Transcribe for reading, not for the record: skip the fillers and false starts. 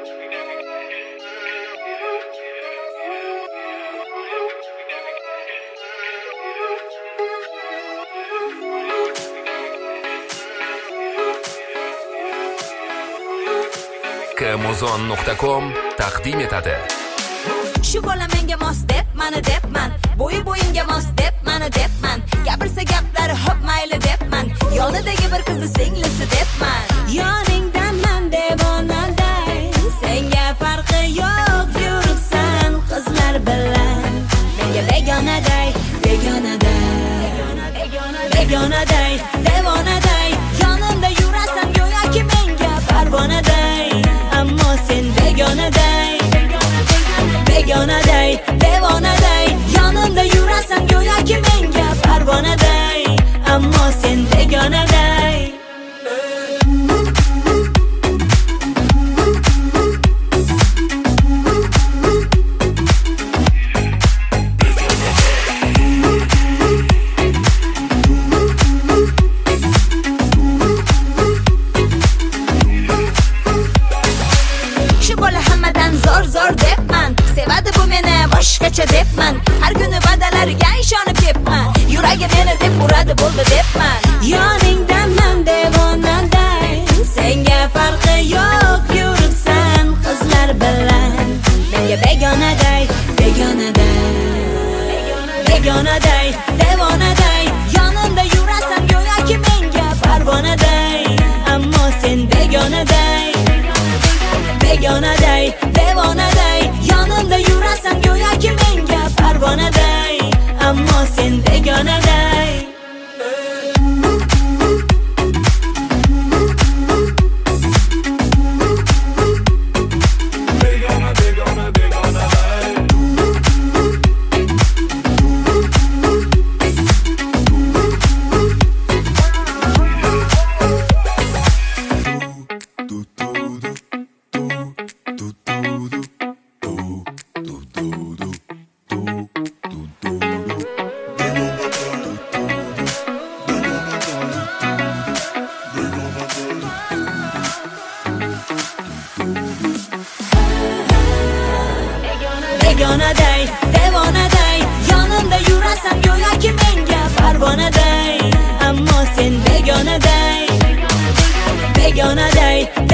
Kmuzon.com taqdim etadi. Shu bola menga mos deb, mani debman. Bo'yingga mos deb, mani debman. Gapirsa gaplari hop mayli debman. Yonidagi bir qizni singlisi debman. Yoningdaman devonaday, senga farqi yo'q yuribsan qizlar bilan. Menga begonaday, begonaday, devonaday, yonimda yurasan go'yoki menga parvonaday. Ammo sen begonaday, devonaday, yonimda yurasan go'yoki menga parvonaday. Ammo sen begonaday. Zor debman, sevadi bu meni boshqacha debman. Har kuni va'dalariga ishonib kepman. Yuragi meni deb uradi bo'ldi debman. Yoningdaman devonaday, senga farqi yo'q yuribsan qizlar bilan. Menga begonaday, devonaday, yonimda yurasan go'yoki menga parvonaday. Ammo sen begonaday, devonaday, yonimda yurasan go'yoki menga parvonaday. Ammo sen begonaday. Begonaday, devonaday, yonimda yurasan go'yoki menga parvonaday. Ammo sen begonaday,